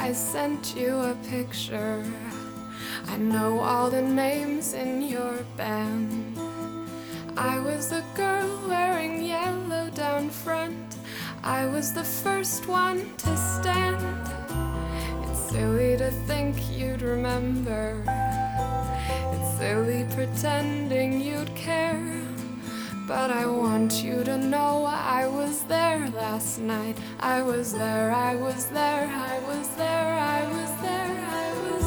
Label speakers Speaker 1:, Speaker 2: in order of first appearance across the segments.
Speaker 1: I sent you a picture. I know all the names in your band. I was the girl wearing yellow down front. I was the first one to stand. It's silly to think you'd remember. It's silly pretending you'd care. But I want you to know I was there last night. I was there, I was there, I was there, I was there, I was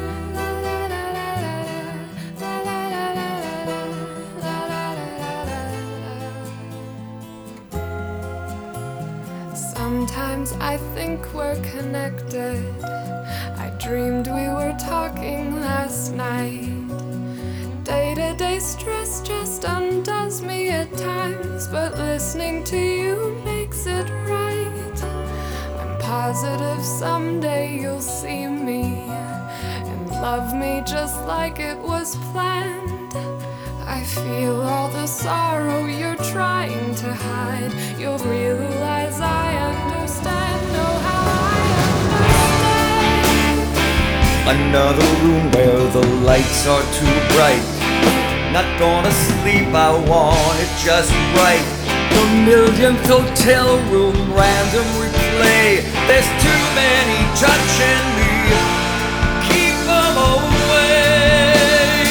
Speaker 1: there. Sometimes I think we're connected. I dreamed we were talking last night. Day-to-day stress just undoes me at times, but listening to you makes it right. I'm positive someday you'll see me and love me just like it was planned. I feel all the sorrow you're trying to hide. You'll realize I understand, know how I understand.
Speaker 2: Another room where the lights are too bright. Not gonna sleep, I want it just right. The millionth hotel room, random replay. There's too many touching me. Keep them away.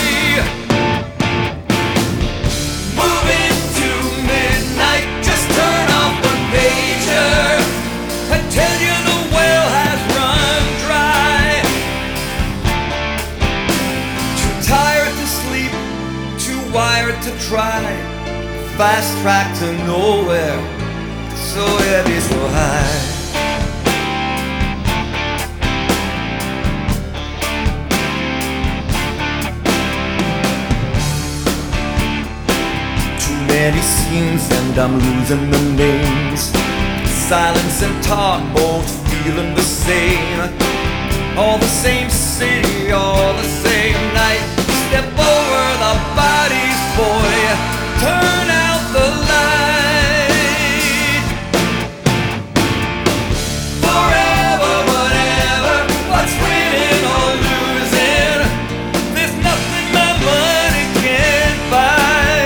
Speaker 2: Moving to midnight, just turn off the pager. I tell you the well has run dry. Too tired to sleep, too wired to try. Fast track to nowhere, so heavy, so high. Too many scenes and I'm losing the names. Silence and talk both feeling the same. All the same city, all the same night. Step over the bodies, boy, turn out the light. Forever, whatever, what's winning or losing? There's nothing my money can't buy.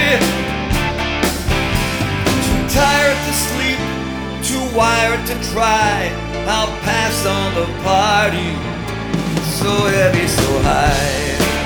Speaker 2: Too tired to sleep, too wired to try. I'll pass on the party, so heavy, so high.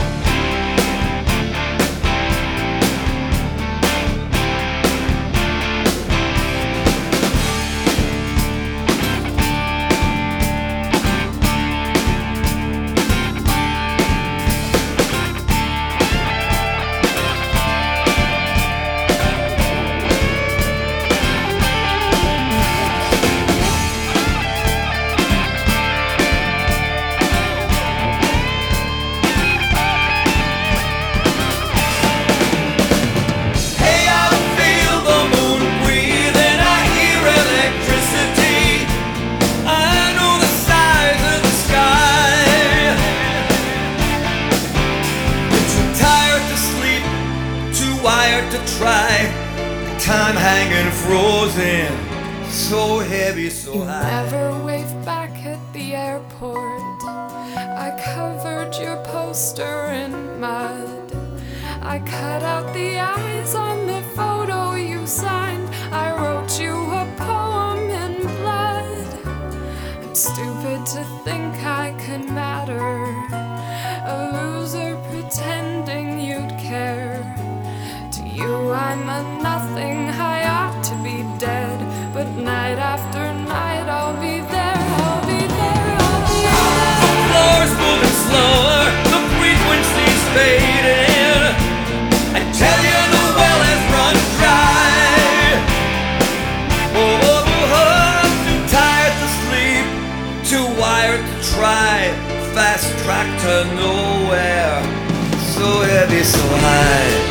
Speaker 2: Wired to try, time hanging frozen, so heavy, so
Speaker 1: you
Speaker 2: high.
Speaker 1: Never waved back at the airport. I covered your poster in mud. I cut out the eyes on the photo you signed. I wrote you a poem in blood. I'm stupid to think I could matter, a loser pretending you'd care. You, I'm a nothing, I ought to be dead. But night after night I'll be there, I'll be there, I'll be there.
Speaker 2: The floor's moving slower, the frequency's fading. I tell you the well has run dry. Oh, oh, oh, too tired to sleep, too wired to try. Fast track to nowhere, so heavy, so high.